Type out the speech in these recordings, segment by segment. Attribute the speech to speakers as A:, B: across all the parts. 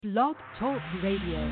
A: Blog Talk Radio.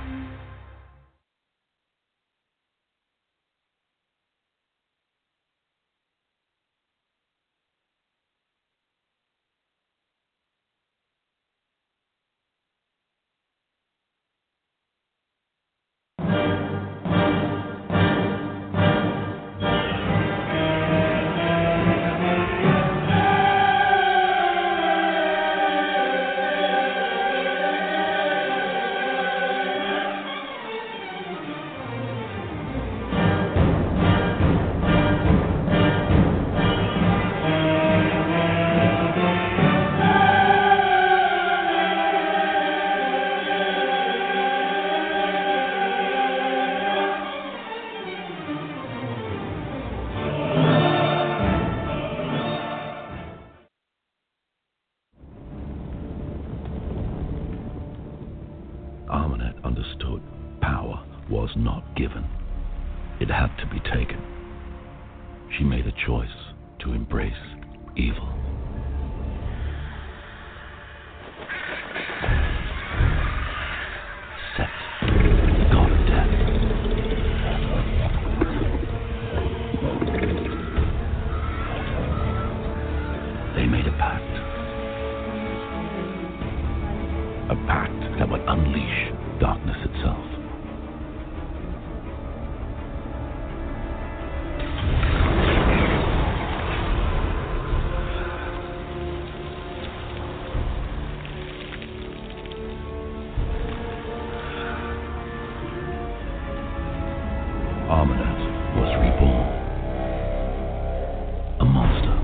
B: Ahmanet understood power was not given. It had to be taken. She made a choice to embrace evil. Set, the god of death. They made a pact. A pact that would unleash darkness itself. Ahmanet was reborn. A monster.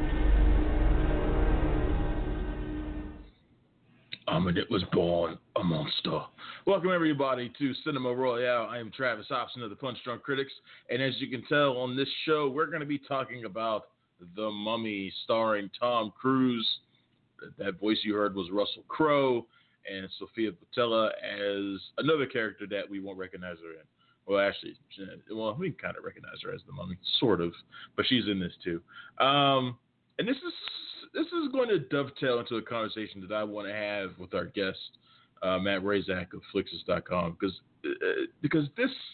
C: Ahmanet was born a monster. Welcome everybody to Cinema Royale. I am Travis Hobson of the Punch Drunk Critics, and as you can tell on this show, we're going to be talking about The Mummy, starring Tom Cruise. That voice you heard was Russell Crowe, and Sofia Boutella as another character that we won't recognize her in. Well, actually, we can kind of recognize her as the Mummy, sort of, but she's in this too. And this is going to dovetail into a conversation that I want to have with our guest, Matt Razak of Flixus.com, because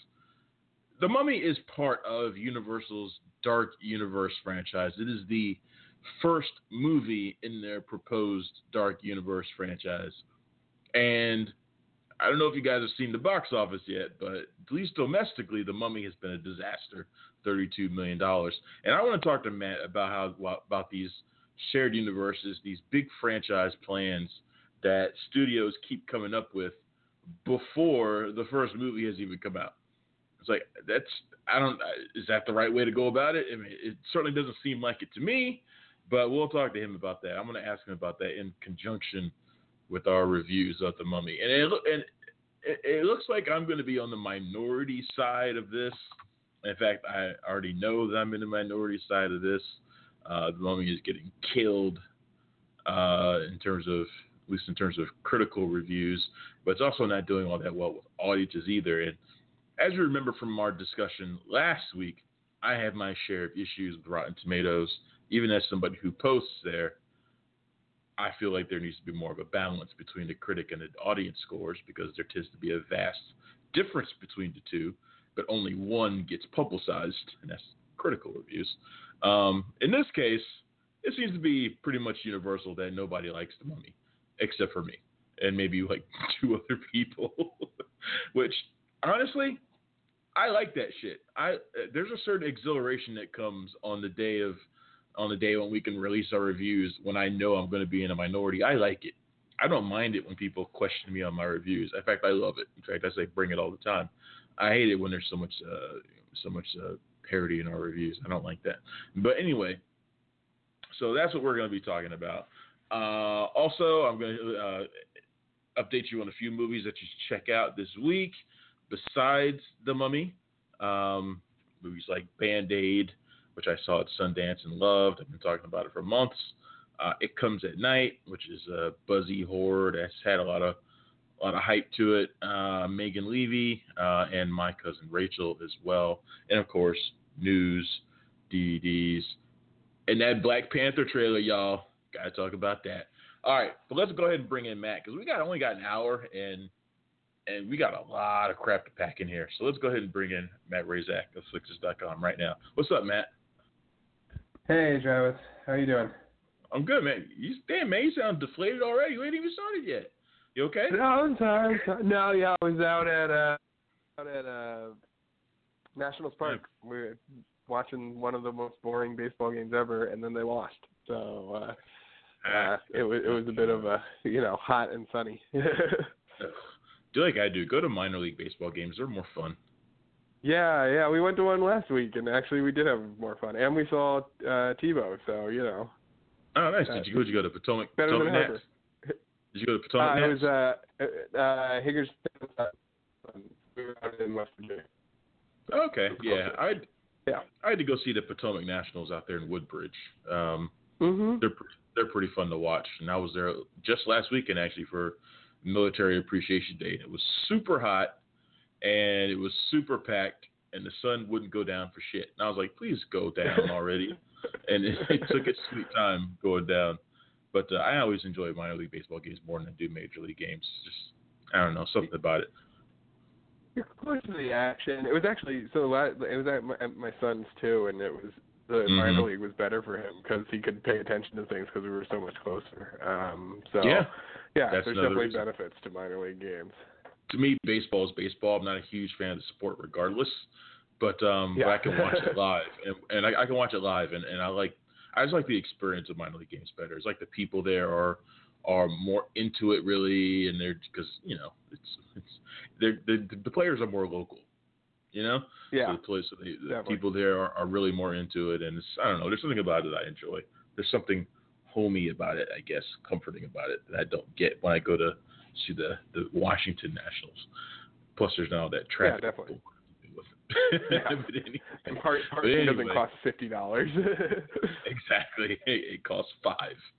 C: The Mummy is part of Universal's Dark Universe franchise. It is the first movie in their proposed Dark Universe franchise, and I don't know if you guys have seen the box office yet, but at least domestically, The Mummy has been a disaster, $32 million. And I want to talk to Matt about these shared universes, these big franchise plans that studios keep coming up with before the first movie has even come out. It's like, is that the right way to go about it? I mean, it certainly doesn't seem like it to me, but we'll talk to him about that. I'm going to ask him about that in conjunction with our reviews of The Mummy. And it looks like I'm going to be on the minority side of this. In fact, I already know that I'm in the minority side of this. The Mummy is getting killed in terms of critical reviews, but it's also not doing all that well with audiences either. And as you remember from our discussion last week, I have my share of issues with Rotten Tomatoes. Even as somebody who posts there, I feel like there needs to be more of a balance between the critic and the audience scores, because there tends to be a vast difference between the two, but only one gets publicized, and that's critical reviews. In this case, it seems to be pretty much universal that nobody likes The Mummy, except for me, and maybe like two other people, which honestly, I like that shit. There's a certain exhilaration that comes on the day when we can release our reviews, when I know I'm going to be in a minority. I like it. I don't mind it when people question me on my reviews. In fact, I love it. In fact, I say bring it all the time. I hate it when there's so much parody in our reviews. I don't like that. But anyway, so that's what we're going to be talking about. Also, I'm going to update you on a few movies that you should check out this week besides The Mummy. Movies like Band-Aid, which I saw at Sundance and loved. I've been talking about it for months. It Comes at Night, which is a buzzy horror that's had a lot of hype to it. Megan Levy and My Cousin Rachel as well. And, of course, news, DVDs. And that Black Panther trailer, y'all. Got to talk about that. All right, but let's go ahead and bring in Matt because we only got an hour and we got a lot of crap to pack in here. So let's go ahead and bring in Matt Razak of Sixers.com right now. What's up, Matt?
D: Hey, Travis. How you doing?
C: I'm good, man. Damn, man, you sound deflated already. You ain't even started yet. You okay?
D: No, I'm tired. No, yeah, I was out at Nationals Park. We were watching one of the most boring baseball games ever, and then they lost. So it was a bit of a hot and sunny.
C: Do like I do. Go to minor league baseball games. They're more fun.
D: Yeah, we went to one last week, and actually we did have more fun. And we saw Tebow, so
C: Oh, nice. Did you go to Potomac?
D: Better
C: Potomac
D: than
C: Nats? Did you go to Potomac Nats?
D: It was Higgers. We were out in West Virginia.
C: Okay, yeah. I had to go see the Potomac Nationals out there in Woodbridge. They're pretty fun to watch, and I was there just last weekend actually for Military Appreciation Day. It was super hot, and it was super packed, and the sun wouldn't go down for shit. And I was like, please go down already. And it took its sweet time going down. But I always enjoy minor league baseball games more than I do major league games. Just, I don't know, something about it.
D: You're close to the action. It was actually it was at my son's too, and it was the minor league was better for him because he could pay attention to things because we were so much closer. Yeah, there's definitely reason. Benefits to minor league games.
C: To me, baseball is baseball. I'm not a huge fan of the sport regardless, but I can watch it live, and I can watch it live, and I just like the experience of minor league games better. It's like the people there are more into it really, and they're because the players are more local,
D: Yeah.
C: So the people there are really more into it, and I don't know. There's something about it I enjoy. There's something homey about it, I guess, comforting about it that I don't get when I go to see the Washington Nationals. Plus, there's not all that traffic.
D: Yeah, definitely.
C: And
D: parking doesn't cost $50.
C: Exactly. It costs $5.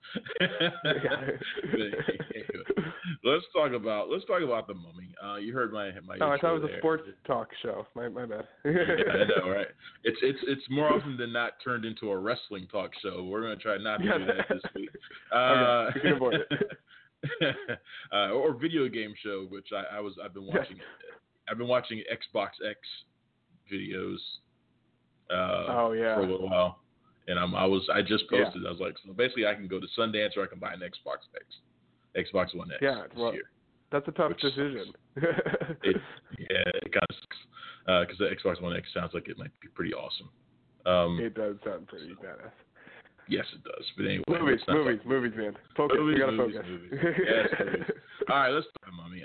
C: Let's talk about the Mummy. You heard my.
D: I thought it was a sports talk show. My bad.
C: Yeah, I know, right? It's more often than not turned into a wrestling talk show. We're gonna try not to do that this week.
D: Okay, we can avoid it.
C: Or video game show, which I've been watching. I've been watching Xbox X videos for a little while, and I just posted. I was like, so basically I can go to Sundance or I can buy an Xbox Xbox One X this year.
D: That's a tough decision.
C: It kind of sucks because the Xbox One X sounds like it might be pretty awesome.
D: It does sound pretty badass.
C: Yes, it does. But anyway,
D: movies, man. Focus. We gotta focus.
C: Yes, movies. All right, let's talk Mummy.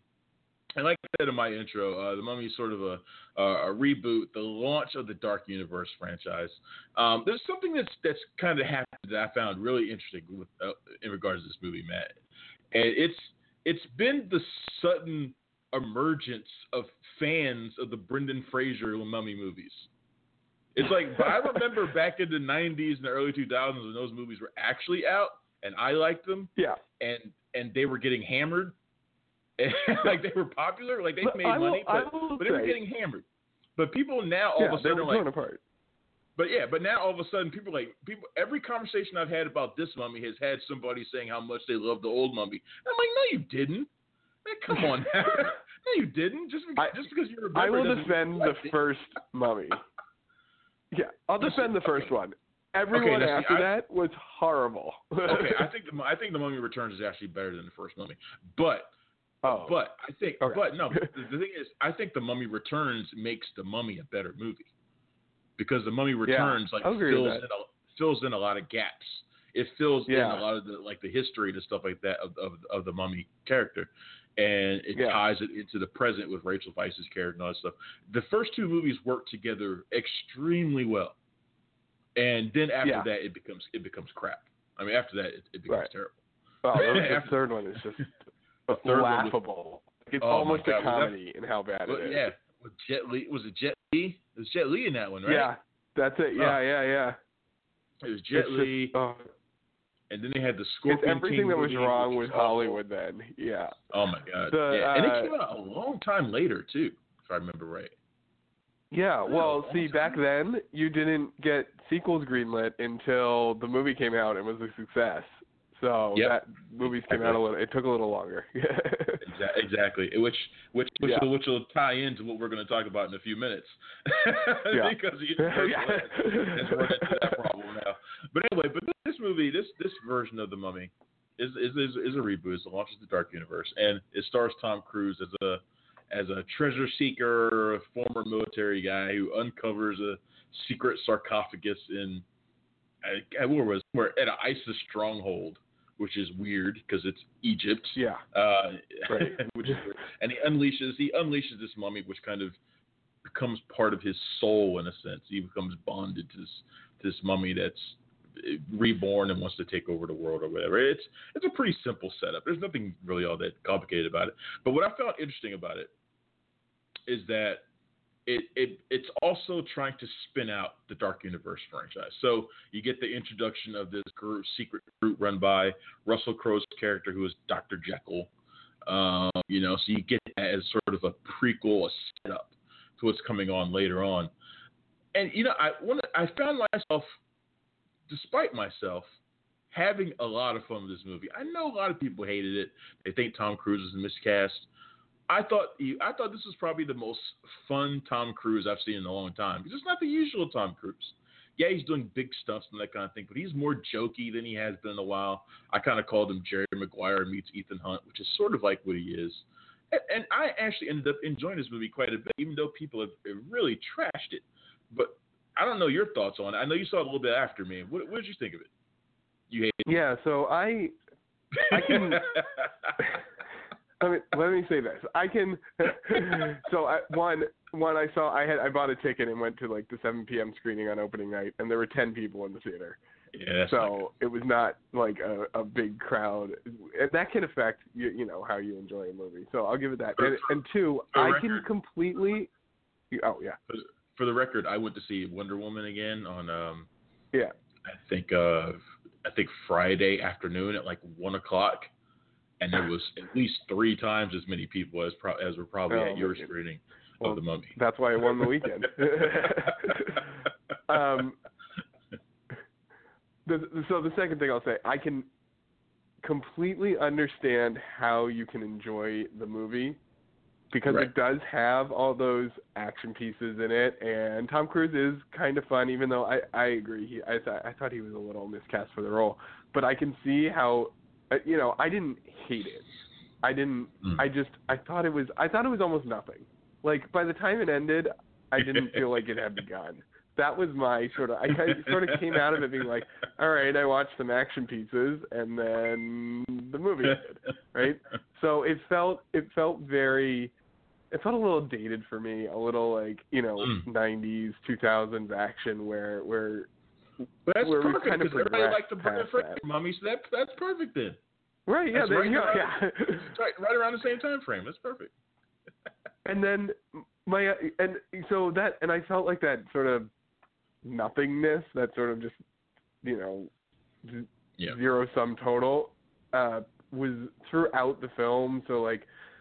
C: And like I said in my intro, the Mummy is sort of a reboot, the launch of the Dark Universe franchise. There's something that's kind of happened that I found really interesting in regards to this movie, Matt. And it's been the sudden emergence of fans of the Brendan Fraser Mummy movies. It's like, I remember back in the 90s and the early 2000s when those movies were actually out, and I liked them.
D: Yeah.
C: And they were getting hammered. Like they were popular, like they made money, but they were getting hammered. But people now all of a sudden
D: they were torn apart.
C: But now all of a sudden people every conversation I've had about this Mummy has had somebody saying how much they love the old Mummy. And I'm like, no, you didn't. Man, come on now. No, you didn't. Just because you remember.
D: I will defend the first Mummy. Yeah, I'll defend the first one. Everyone after that was horrible.
C: Okay, I think the Mummy Returns is actually better than the first Mummy, but I think, but no. The thing is, I think the Mummy Returns makes the Mummy a better movie because the Mummy Returns fills in a lot of gaps. It fills in a lot of the history and stuff like that of the Mummy character, and it ties it into the present with Rachel Weisz's character and all that stuff. The first two movies work together extremely well, and then after that it becomes crap. I mean, after that it becomes terrible.
D: Well, the third one is just laughable. It's almost a comedy in how bad it is.
C: Yeah, with Jet Li. Was it Jet Li? It was Jet Li in that one, right?
D: Yeah, that's it. Yeah.
C: It was Jet Li. And then they had the Scorpion
D: King. It's everything that was wrong with Hollywood then. Yeah.
C: Oh my God. And it came out a long time later too, if I remember right.
D: Yeah. Well, see, back then you didn't get sequels greenlit until the movie came out and was a success. So that movies came out a little. It took a little longer.
C: Exactly. Which will tie into what we're going to talk about in a few minutes. Because has run into that problem now. But anyway, this movie, this version of The Mummy, is a reboot. It launches the Dark Universe, and it stars Tom Cruise as a treasure seeker, a former military guy who uncovers a secret sarcophagus in we're at an ISIS stronghold, which is weird because it's Egypt.
D: Yeah. Right.
C: Which is weird. And he unleashes this mummy, which kind of becomes part of his soul in a sense. He becomes bonded to this mummy that's reborn and wants to take over the world or whatever. It's a pretty simple setup. There's nothing really all that complicated about it. But what I found interesting about it is that it's also trying to spin out the Dark Universe franchise. So you get the introduction of this secret group run by Russell Crowe's character, who is Dr. Jekyll. So you get that as sort of a prequel, a setup to what's coming on later on. And I found myself, despite myself, having a lot of fun with this movie. I know a lot of people hated it. They think Tom Cruise is miscast. I thought this was probably the most fun Tom Cruise I've seen in a long time, because it's not the usual Tom Cruise. Yeah, he's doing big stunts and that kind of thing, but he's more jokey than he has been in a while. I kind of called him Jerry Maguire meets Ethan Hunt, which is sort of like what he is. And I actually ended up enjoying this movie quite a bit, even though people have really trashed it. But I don't know your thoughts on it. I know you saw it a little bit after me. What did you think of it? You hated it?
D: Yeah, so I can... let me say this. I can. So I bought a ticket and went to like the 7 p.m. screening on opening night, and there were 10 people in the theater.
C: Yeah.
D: So it was not like a big crowd, and that can affect how you enjoy a movie. So I'll give it that. And two, I can completely. Oh yeah.
C: For the record, I went to see Wonder Woman again on.
D: Yeah.
C: I think Friday afternoon at like 1:00. And there was at least 3 times as many people as were probably at your screening of The Mummy.
D: That's why I won the weekend. So the second thing I'll say, I can completely understand how you can enjoy the movie, because it does have all those action pieces in it, and Tom Cruise is kind of fun, even though I agree. I thought he was a little miscast for the role. But I can see how... I didn't hate it. I thought it was almost nothing. Like, by the time it ended, I didn't feel like it had begun. That was my I sort of came out of it being like, all right, I watched some action pieces, and then the movie ended, right? So it felt a little dated for me, a little like, 90s, 2000s action where
C: but that's perfect,
D: kind of
C: because everybody liked the Brad Franklin Mummy, so that's perfect then.
D: Right, yeah.
C: Right around the same time frame. That's perfect.
D: And then I felt like that sort of nothingness, that sort of just, zero sum total, was throughout the film. So like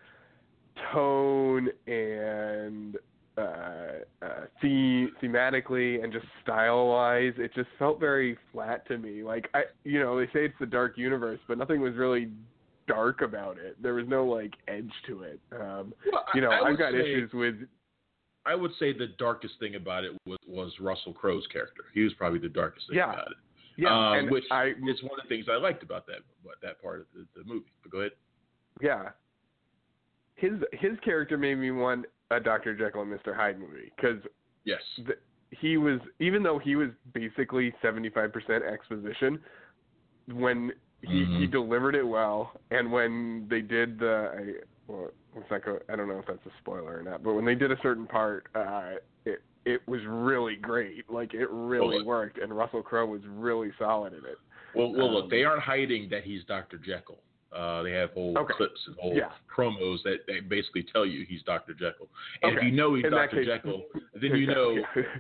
D: tone and thematically and just style-wise, it just felt very flat to me. Like, they say it's the Dark Universe, but nothing was really dark about it. There was no, like, edge to it. I've got issues with...
C: I would say the darkest thing about it was Russell Crowe's character. He was probably the darkest thing about it.
D: Yeah,
C: which is one of the things I liked about that part of the movie. But go ahead.
D: Yeah. His character made me want a Dr. Jekyll and Mr. Hyde movie, because he was, even though he was basically 75% exposition, when he delivered it well, and when they did I don't know if that's a spoiler or not, but when they did a certain part, it was really great. Like, it really worked, and Russell Crowe was really solid in it.
C: Well, look, they aren't hiding that he's Dr. Jekyll. They have whole clips and whole promos that basically tell you he's Dr. Jekyll. And if you know he's Dr. Jekyll, then you know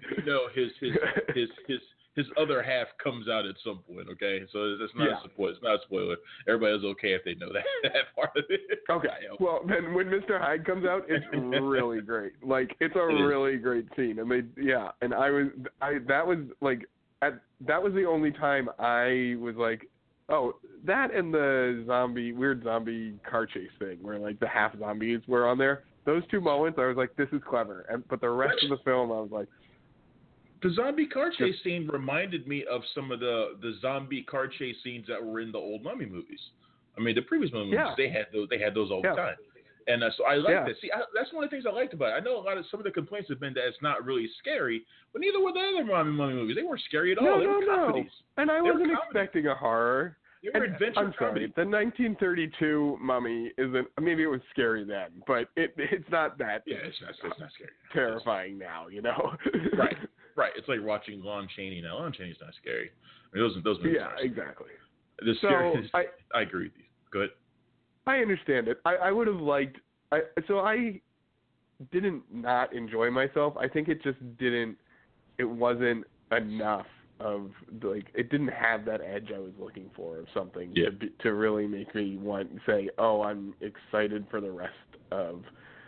C: his other half comes out at some point. Okay, so that's not a spoiler. It's not a spoiler. Everybody's okay if they know that part of it.
D: Okay. Well, then when Mr. Hyde comes out, it's really great. Like, it's a really great scene, and that was the only time I was like, Oh, that and the weird zombie car chase thing where like the half zombies were on there. Those two moments, I was like, this is clever. But the rest of the film, I was like,
C: the zombie car chase scene reminded me of some of the zombie car chase scenes that were in the old Mummy movies. I mean, the previous Mummy movies, they had those all the time. And so I like that. See, that's one of the things I liked about it. I know some of the complaints have been that it's not really scary, but neither were the other Mummy movies. They weren't scary at all. They were comedies.
D: And I wasn't expecting a horror.
C: They were adventure
D: I'm sorry, the 1932 Mummy isn't. Maybe it was scary then, but it's not that.
C: Yeah, it's not scary.
D: Terrifying now, you know.
C: Right. It's like watching Lon Chaney now. Lon Chaney's not scary. I mean, those movies.
D: Yeah, exactly.
C: The scary. I agree with you. Go ahead.
D: I understand it. I would have liked. So I didn't not enjoy myself. I think it just didn't. It wasn't enough of like. It didn't have that edge I was looking for of something to really make me say, oh, I'm excited for the rest of,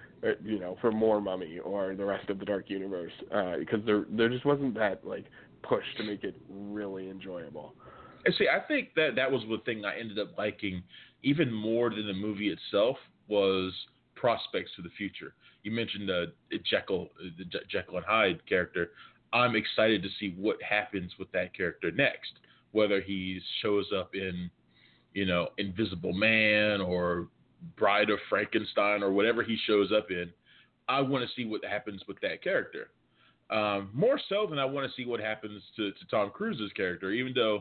D: for more Mummy or the rest of the Dark Universe, because there just wasn't that like push to make it really enjoyable.
C: And see, I think that was the thing I ended up liking even more than the movie itself was prospects for the future. You mentioned the Jekyll and Hyde character. I'm excited to see what happens with that character next, whether he shows up in, Invisible Man or Bride of Frankenstein or whatever he shows up in. I want to see what happens with that character. More so than I want to see what happens to Tom Cruise's character, even though,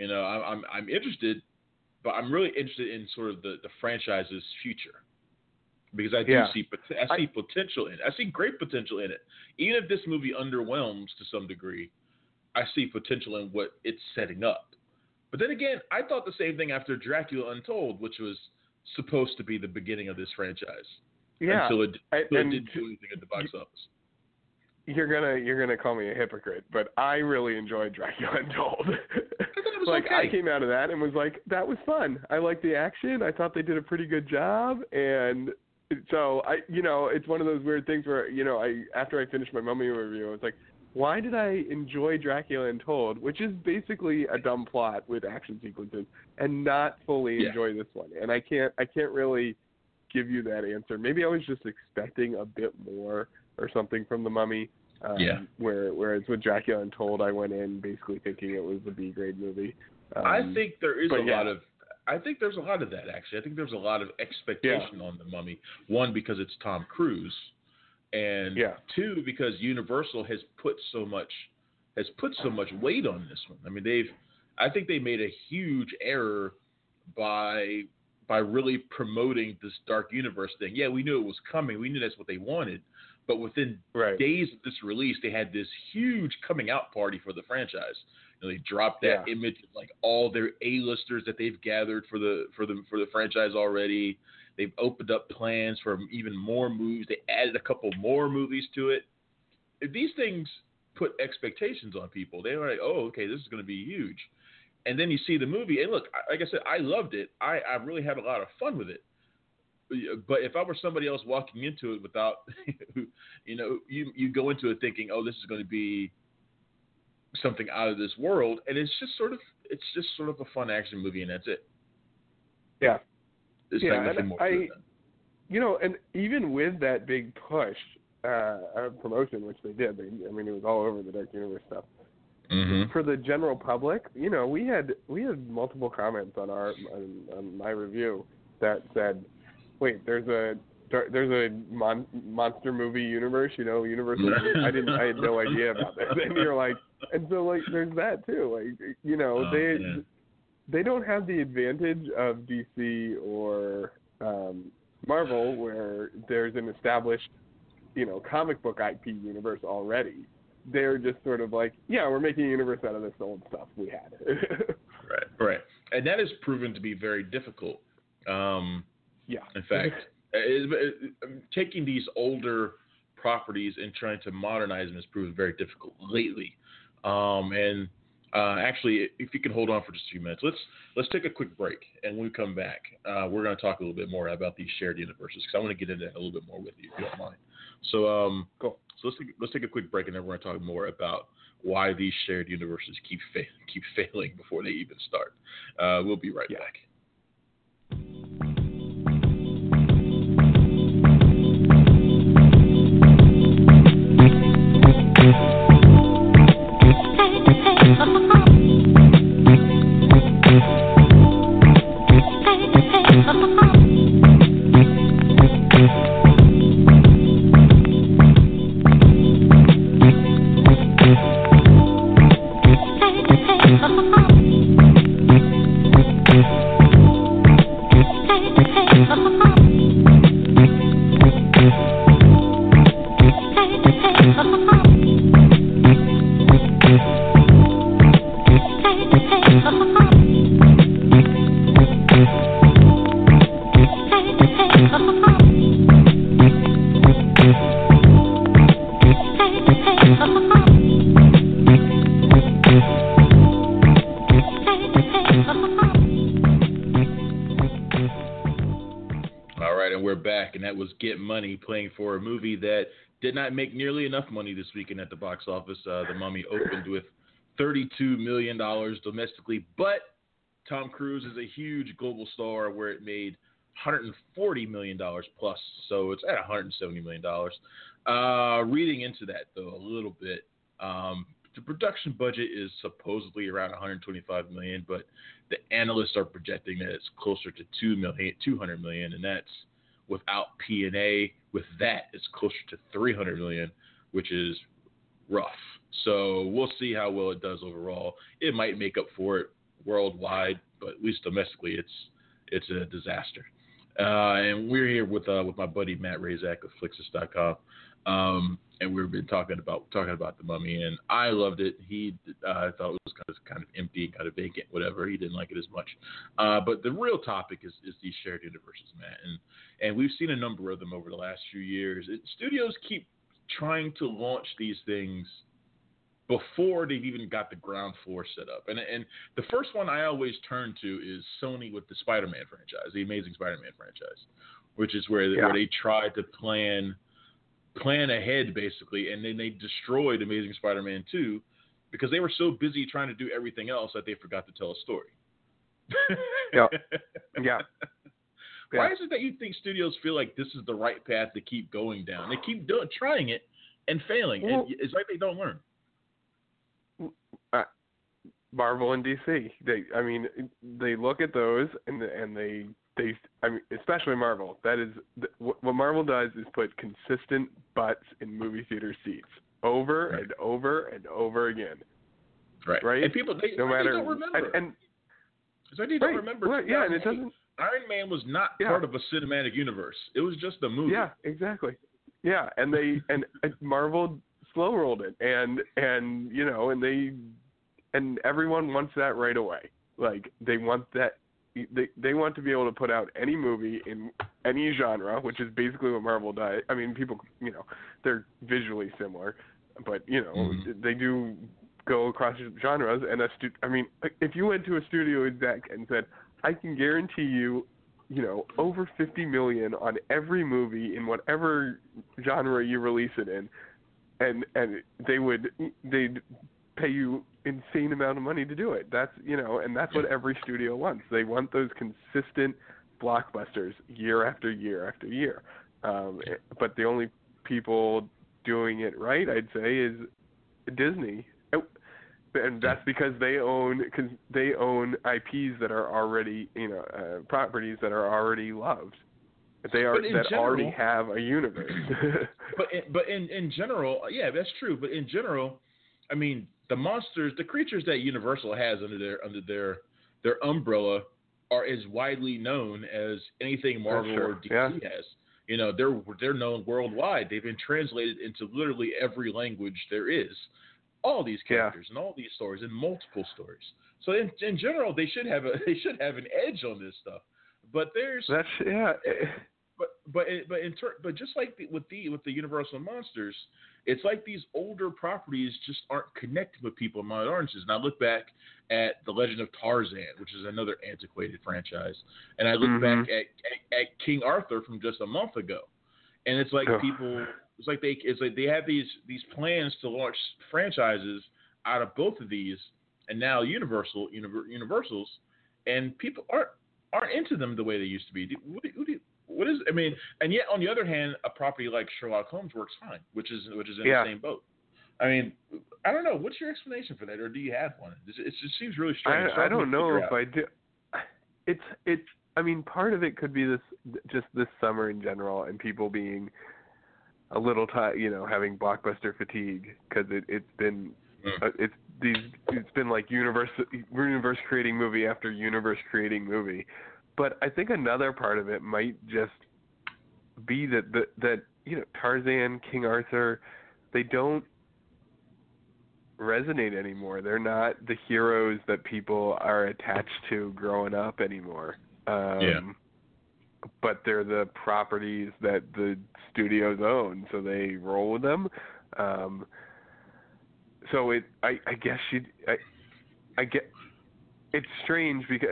C: I'm interested, but I'm really interested in sort of the franchise's future, because I see potential in it. I see great potential in it. Even if this movie underwhelms to some degree, I see potential in what it's setting up. But then again, I thought the same thing after Dracula Untold, which was supposed to be the beginning of this franchise.
D: Yeah.
C: Until it didn't do anything at the box office.
D: You're gonna call me a hypocrite, but I really enjoyed Dracula Untold.
C: Okay.
D: I came out of that and was like, that was fun. I liked the action. I thought they did a pretty good job, and so it's one of those weird things where after I finished my Mummy review, I was like, why did I enjoy Dracula Untold, which is basically a dumb plot with action sequences, and not fully enjoy this one? And I can't really give you that answer. Maybe I was just expecting a bit more or something from the Mummy. Whereas with Dracula Untold, I went in basically thinking it was a B-grade movie.
C: I think there is I think there's a lot of that, actually. I think there's a lot of expectation on the Mummy. One, because it's Tom Cruise, and two, because Universal has put so much weight on this one. I mean, I think they made a huge error by really promoting this Dark Universe thing. Yeah, we knew it was coming. We knew that's what they wanted. But within days of this release, they had this huge coming out party for the franchise. They dropped that image of like all their A-listers that they've gathered for the franchise already. They've opened up plans for even more movies. They added a couple more movies to it. These things put expectations on people. They were like, oh, okay, this is going to be huge. And then you see the movie, and look, like I said, I loved it. I really had a lot of fun with it. But if I were somebody else walking into it without, you go into it thinking, oh, this is going to be something out of this world, and it's just sort of a fun action movie, and that's it.
D: Yeah.
C: There's nothing more to it.
D: And even with that big push promotion, which they did, it was all over the Dark Universe stuff. Mm-hmm. For the general public, we had multiple comments on my review that said, wait, there's a monster movie universe, Universal. I had no idea about that. And you're like, and so like, there's that too. Like, they don't have the advantage of DC or Marvel, where there's an established, comic book IP universe already. They're just sort of like, we're making a universe out of this old stuff we had.
C: Right. And that has proven to be very difficult. In fact, taking these older properties and trying to modernize them has proved very difficult lately. And Actually, if you can hold on for just a few minutes, let's take a quick break, and when we come back, we're going to talk a little bit more about these shared universes because I want to get into that a little bit more with you, if you don't mind. So,
D: cool.
C: So let's take a quick break, and then we're going to talk more about why these shared universes keep failing before they even start. We'll be right back. Get Money, playing for a movie that did not make nearly enough money this weekend at the box office. The Mummy opened with $32 million domestically, but Tom Cruise is a huge global star where it made $140 million plus, so it's at $170 million. Reading into that, though, a little bit, the production budget is supposedly around $125 million, but the analysts are projecting that it's closer to $200 million, and that's without P&A. With that, it's closer to $300 million, which is rough. So we'll see how well it does overall. It might make up for it worldwide, but at least domestically, it's a disaster. And we're here with my buddy Matt Razak of Flixus.com, and we've been talking about the Mummy, and I loved it. He thought it was kind of empty, kind of vacant, whatever. He didn't like it as much. But the real topic is these shared universes, Matt, and we've seen a number of them over the last few years. Studios keep trying to launch these things before they've even got the ground floor set up. And the first one I always turn to is Sony with the Spider-Man franchise, the Amazing Spider-Man franchise, which is where they tried to plan ahead, basically, and then they destroyed Amazing Spider-Man 2 because they were so busy trying to do everything else that they forgot to tell a story.
D: Yeah.
C: Why is it that you think studios feel like this is the right path to keep going down? They keep trying it and failing.
D: Well,
C: and it's like they don't learn.
D: Marvel and DC. They look at those and they especially Marvel. That is what Marvel does is put consistent butts in movie theater seats over and over and over again. Right. And people they don't remember. And it's like they don't remember. Right. Yeah, and it doesn't.
C: Iron Man was not part of a cinematic universe. It was just a movie.
D: Yeah, exactly. Yeah, and they and Marvel slow rolled it, and everyone wants that right away. Like they want that. They want to be able to put out any movie in any genre, which is basically what Marvel does. I mean, people, they're visually similar, but they do go across genres. And if you went to a studio exec and said, I can guarantee you, over $50 million on every movie in whatever genre you release it in, and they'd pay you insane amount of money to do it. That's and that's what every studio wants. They want those consistent blockbusters year after year after year. But the only people doing it right, I'd say, is Disney. And that's because they own IPs that are already, properties that are already loved. Already have a universe.
C: but in general, yeah, that's true. But in general, I mean, the monsters, the creatures that Universal has under their umbrella are as widely known as anything Marvel or DC has. They're known worldwide. They've been translated into literally every language there is. All these characters and all these stories and multiple stories. So in general, they should have an edge on this stuff. But but just like with the Universal monsters, it's like these older properties just aren't connected with people in my oranges. And I look back at The Legend of Tarzan, which is another antiquated franchise, and I look back at King Arthur from just a month ago, and it's like people, it's like they have these plans to launch franchises out of both of these, and now Universals, and people aren't into them the way they used to be. And yet on the other hand, a property like Sherlock Holmes works fine, which is in the same boat. I mean, I don't know. What's your explanation for that, or do you have one? It just seems really strange.
D: I don't know if I do. It's. I mean, part of it could be this summer in general, and people being a little tired, having blockbuster fatigue, because it's been like universe creating movie after universe creating movie. But I think another part of it might just be that Tarzan, King Arthur, they don't resonate anymore. They're not the heroes that people are attached to growing up anymore. But they're the properties that the studios own, so they roll with them. So I guess I get. It's strange because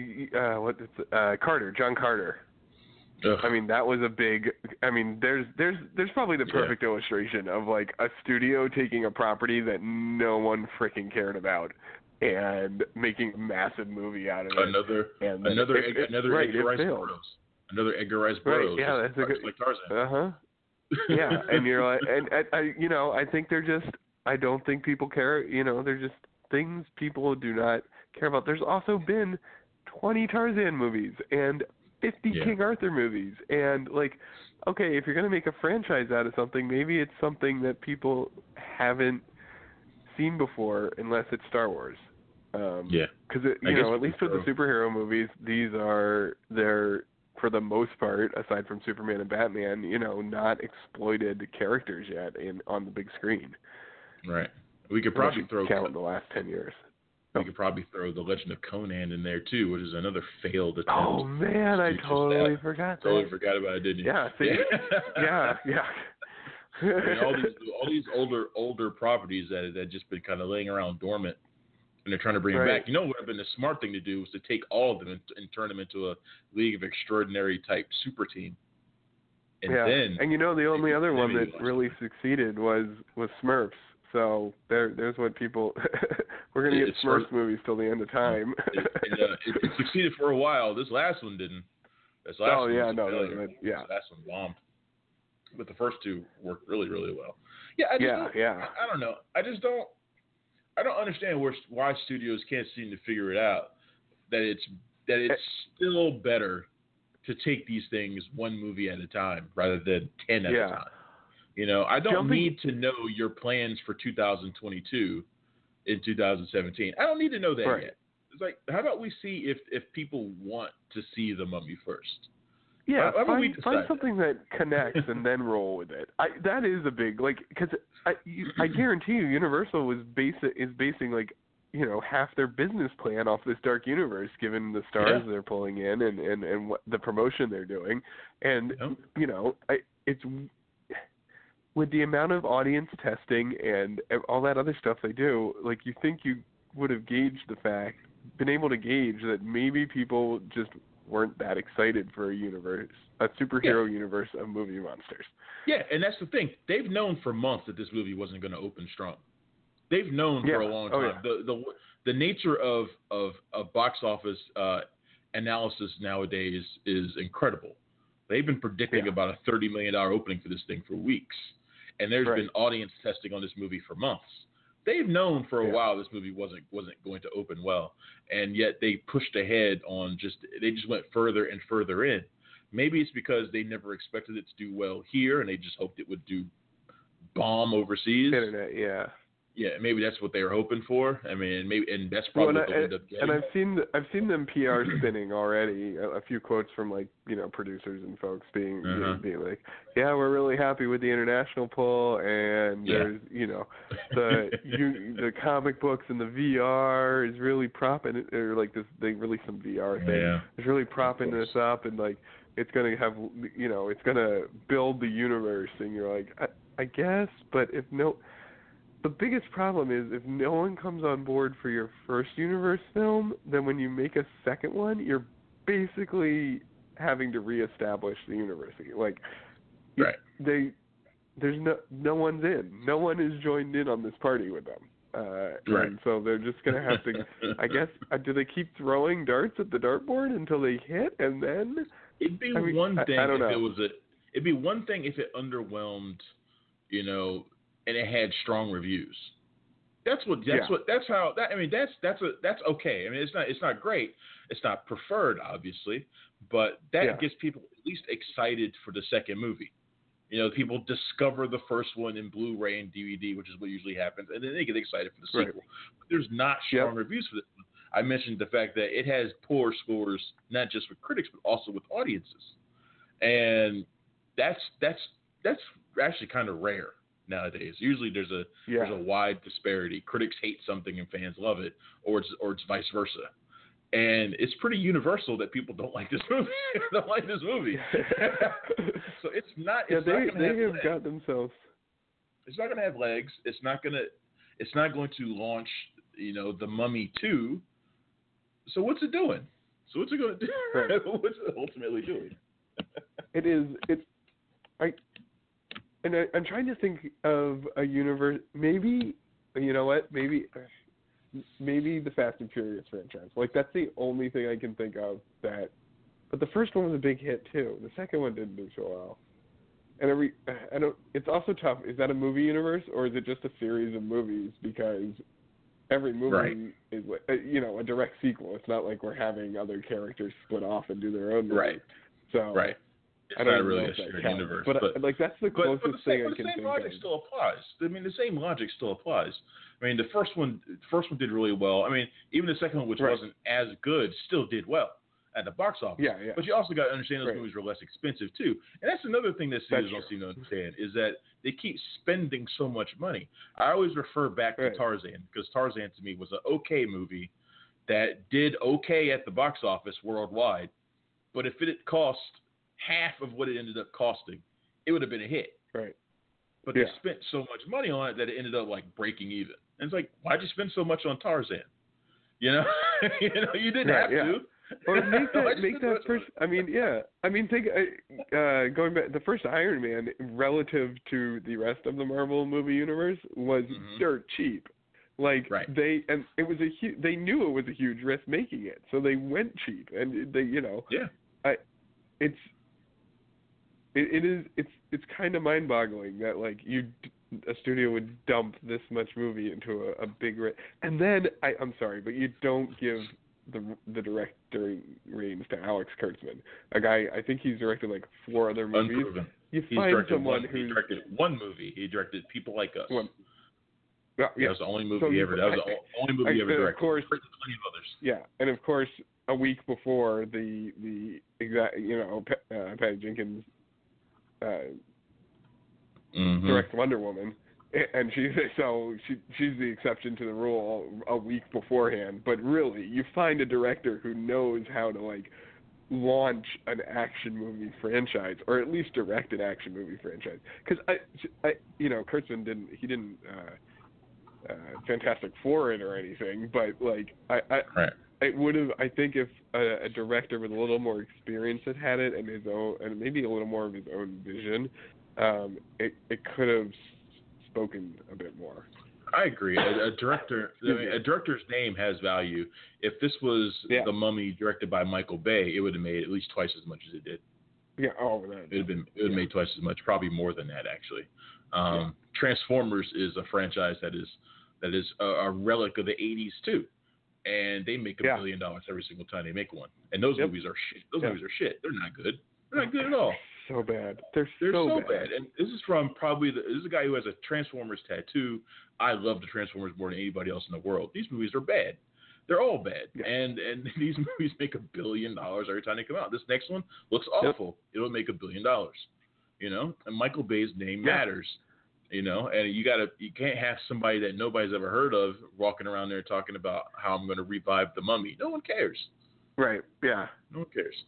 D: John Carter.
C: Ugh.
D: I mean, that was a big. I mean, there's probably the perfect illustration of like a studio taking a property that no one freaking cared about and making a massive movie out of it.
C: Another Edgar Rice Burroughs. Another Edgar Rice Burroughs.
D: Right, yeah, that's a good.
C: Like Tarzan.
D: Yeah, and you're like, and I think they're just. I don't think people care. They're just things people do not care about. There's also been 20 Tarzan movies and 50 King Arthur movies, and like, okay, if you're gonna make a franchise out of something, maybe it's something that people haven't seen before, unless it's Star Wars. Because at least with the superhero movies, they're for the most part, aside from Superman and Batman, not exploited characters yet on the big screen.
C: Right. We could probably
D: count in the last 10 years.
C: We could probably throw The Legend of Conan in there too, which is another failed attempt.
D: Oh man, I totally forgot that.
C: Totally forgot about it, didn't you?
D: Yeah. See? yeah.
C: I mean, all these older properties that had just been kind of laying around dormant, and they're trying to bring them back. What would have been the smart thing to do was to take all of them and turn them into a League of Extraordinary type super team. And then,
D: the only other one that really succeeded was Smurfs. So there's what people we're gonna get Smurfs movies till the end of time.
C: It succeeded for a while. This last one didn't. This last one last one bombed. But the first two worked really, really well. I don't know. I don't understand why studios can't seem to figure it out. That it's still better to take these things one movie at a time rather than 10 at a time. I don't need to know your plans for 2022 in 2017. I don't need to know that yet. It's like, how about we see if people want to see the Mummy first?
D: Yeah, find something that connects and then roll with it. That is a big, because I guarantee you Universal is basing half their business plan off this dark universe, given the stars they're pulling in and what the promotion they're doing. And, it's with the amount of audience testing and all that other stuff they do, you think you would have been able to gauge that maybe people just weren't that excited for a superhero universe of movie monsters. Yeah,
C: and that's the thing. They've known for months that this movie wasn't going to open strong. They've known for a long time. The nature of box office analysis nowadays is incredible. They've been predicting about a $30 million opening for this thing for weeks. And there's been audience testing on this movie for months. They've known for a while this movie wasn't going to open well, and yet they pushed ahead they just went further and further in. Maybe it's because they never expected it to do well here, and they just hoped it would do bomb overseas.
D: Internet, yeah.
C: Yeah, maybe that's what they were hoping for. I mean, and that's probably what they'll end up getting.
D: And I've seen them PR spinning already. A few quotes from producers and folks being like, "Yeah, we're really happy with the international pull, and there's the comic books and the VR is really propping it, or this. They released some VR thing. Yeah. It's really propping this up, and it's going to have, it's going to build the universe, and you're like, I guess, but the biggest problem is if no one comes on board for your first universe film, then when you make a second one, you're basically having to reestablish the universe again. Like,
C: right.
D: There's no one's in. No one is joined in on this party with them.
C: Right.
D: And so they're just going to have to, I guess, do they keep throwing darts at the dartboard until they hit, and then?
C: It'd be one thing
D: I don't know.
C: It'd be one thing if it underwhelmed, and it had strong reviews. That's okay. I mean, that's okay. I mean, it's not great. It's not preferred, obviously, but that gets people at least excited for the second movie. People discover the first one in Blu-ray and DVD, which is what usually happens, and then they get excited for the sequel.
D: Right.
C: But there's not strong reviews for this one. I mentioned the fact that it has poor scores, not just with critics, but also with audiences. And that's actually kind of rare nowadays. Usually there's a wide disparity. Critics hate something and fans love it, or it's vice versa. And it's pretty universal that people don't like this movie. So it's not. It's
D: they
C: not gonna
D: have got themselves.
C: It's not going to have legs. It's not going to launch, The Mummy 2. So what's it doing? So what's it going to do?
D: Right.
C: What's it ultimately doing?
D: I'm trying to think of a universe. Maybe, you know what? Maybe the Fast and Furious franchise. Like, that's the only thing I can think of that. But the first one was a big hit too. The second one didn't do so well. And it's also tough. Is that a movie universe, or is it just a series of movies? Because every movie is, a direct sequel. It's not like we're having other characters split off and do their own movie.
C: Right.
D: So
C: right. It's
D: I don't
C: not really
D: know
C: a
D: if that
C: shared
D: counts.
C: universe.
D: But that's the closest thing I can think of.
C: The same logic still applies. I mean, the same logic still applies. I mean, the first one did really well. I mean, even the second one, which wasn't as good, still did well at the box office.
D: Yeah.
C: But you also got to understand those movies are less expensive too. And that's another thing that studios don't seem to understand is that they keep spending so much money. I always refer back to Tarzan, because Tarzan to me was an okay movie that did okay at the box office worldwide. But if it had cost half of what it ended up costing, it would have been a hit.
D: Right.
C: But they spent so much money on it that it ended up like breaking even. And it's like, why'd you spend so much on Tarzan? You didn't have to.
D: Or make that first. I mean, think going back, the first Iron Man relative to the rest of the Marvel movie universe was dirt cheap. Like they knew it was a huge risk making it, so they went cheap, and it's kind of mind-boggling that like a studio would dump this much movie into a big and then I'm sorry, but you don't give the directing reins to Alex Kurtzman, a guy I think he's directed like 4 other movies.
C: Unproven.
D: You find someone
C: he directed one movie. He directed People Like Us.
D: That
C: was the only movie he ever. That was the only movie he ever directed.
D: Of course,
C: plenty of others.
D: Yeah, and of course, a week before the exact, Patty Jenkins directs Wonder Woman, and she's the exception to the rule a week beforehand. But really, you find a director who knows how to like launch an action movie franchise, or at least direct an action movie franchise. Because Kurtzman didn't Fantastic Four it or anything, but like it would have. I think if a director with a little more experience had it and his own, and maybe a little more of his own vision, it could have spoken a bit more.
C: I agree. A director's name has value. If this was The Mummy directed by Michael Bay, it would have made at least twice as much as it did.
D: Yeah. Oh,
C: it would have made twice as much, probably more than that actually. Transformers is a franchise that is a relic of the 80s too, and they make $1 billion every single time they make one. And those movies are shit. Movies are shit. They're not good. They're not good at all.
D: So bad. They're
C: so bad. And this is from this is a guy who has a Transformers tattoo. I love the Transformers more than anybody else in the world. These movies are bad. They're all bad. Yeah. And these movies make $1 billion every time they come out. This next one looks awful. It'll make $1 billion. And Michael Bay's name matters. And you can't have somebody that nobody's ever heard of walking around there talking about how I'm going to revive the Mummy. No one cares.
D: Right. Yeah.
C: No one cares.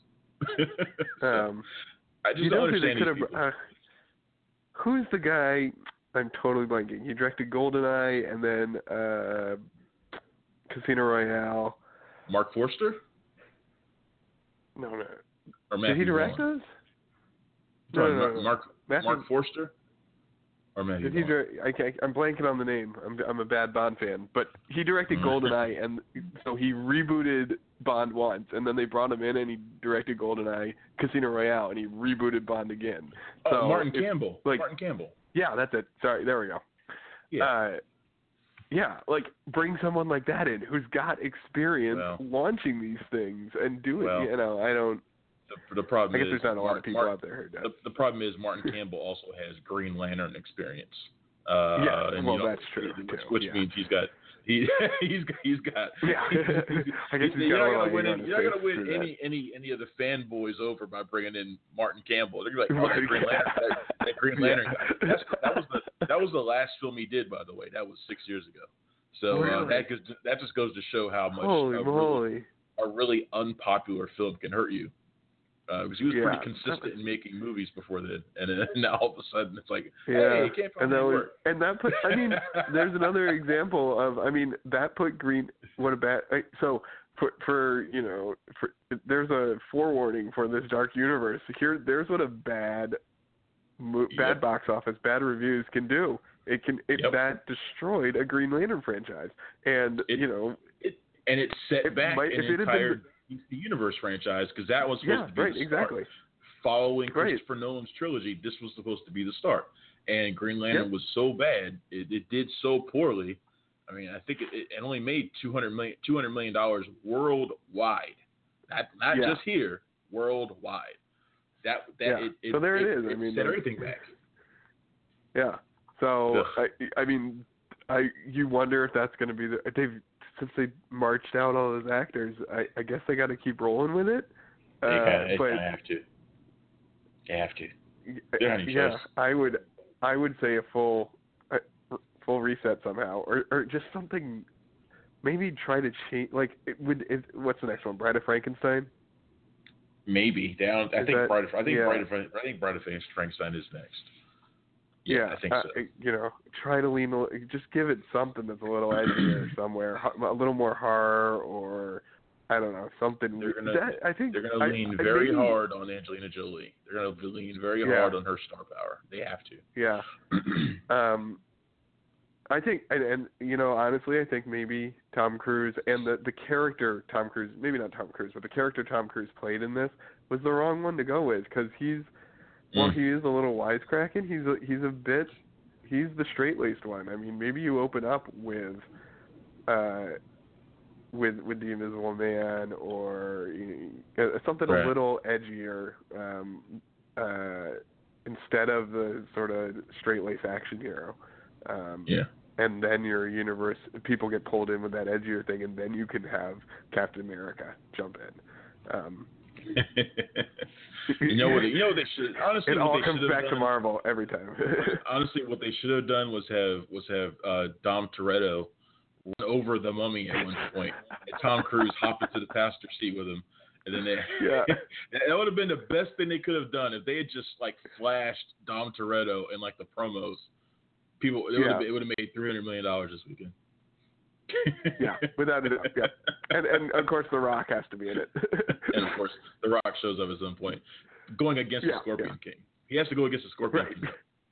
C: I just don't understand these people.
D: Who's the guy? I'm totally blanking. He directed GoldenEye and then Casino Royale.
C: Mark Forster?
D: No.
C: Or
D: Did he direct those? No.
C: Mark Forster? Or Matthew Vaughn?
D: I'm blanking on the name. I'm a bad Bond fan. But he directed GoldenEye, and so he rebooted Bond once, and then they brought him in, and he directed GoldenEye, Casino Royale, and he rebooted Bond again. So
C: Martin Campbell. Martin Campbell.
D: Yeah, that's it. Sorry, there we go. Yeah. Bring someone like that in who's got experience launching these things and doing. I don't.
C: The problem
D: I guess there's not a lot of people out there who does.
C: The problem is Martin Campbell also has Green Lantern experience.
D: That's true too.
C: Which means he's got. Yeah.
D: I guess
C: you're not gonna win any of the fanboys over by bringing in Martin Campbell. They're gonna be like, that Green Lantern guy. That was the last film he did, by the way. That was 6 years ago. So that just goes to show how much a really unpopular film can hurt you. Because he was pretty consistent in making movies before then, and now all of a sudden it's like, hey, you can't find any work.
D: And that put, there's another example of, that put Green. What about so for there's a forewarning for this dark universe. There's what a bad box office, bad reviews can do. That destroyed a Green Lantern franchise, and
C: it set back an entire DC Universe franchise, because that was supposed to be the start. Following Christopher Nolan's trilogy, this was supposed to be the start. And Green Lantern was so bad, it did so poorly. I think it only made $200 million worldwide, not just here, worldwide.
D: So there it is.
C: It set everything back.
D: Yeah. So you wonder if that's going to be since they marched out all those actors, I guess they got to keep rolling with it.
C: They have to. They have to. They don't have any choice.
D: I would say a full reset somehow, or just something. Maybe try to change. What's the next one? Bride of Frankenstein.
C: Maybe. I think Bride of Frankenstein is next.
D: Yeah,
C: I think so.
D: Try to lean. Just give it something that's a little edgier somewhere, a little more horror, or I don't know, something. They're gonna
C: lean very hard on Angelina Jolie. They're gonna lean very hard on her star power. They have to.
D: Yeah. I think, and honestly, I think maybe Tom Cruise and the character Tom Cruise, maybe not Tom Cruise, but the character Tom Cruise played in this was the wrong one to go with, because he is a little wisecracking. He's the straight-laced one. Maybe you open up with the Invisible Man, or something a little edgier, instead of the sort of straight-laced action hero. And then your universe, people get pulled in with that edgier thing, and then you can have Captain America jump in.
C: You know what they should. Honestly,
D: it all comes back to Marvel every time.
C: Honestly, what they should have done was have Dom Toretto run over the Mummy at one point, and Tom Cruise hop into the passenger seat with him, and then that would have been the best thing they could have done if they had just flashed Dom Toretto in the promos. It would have made $300 million this weekend.
D: Yeah, without a doubt. Yeah, and of course The Rock has to be in it.
C: And of course The Rock shows up at some point, going against the Scorpion King. He has to go against the Scorpion King.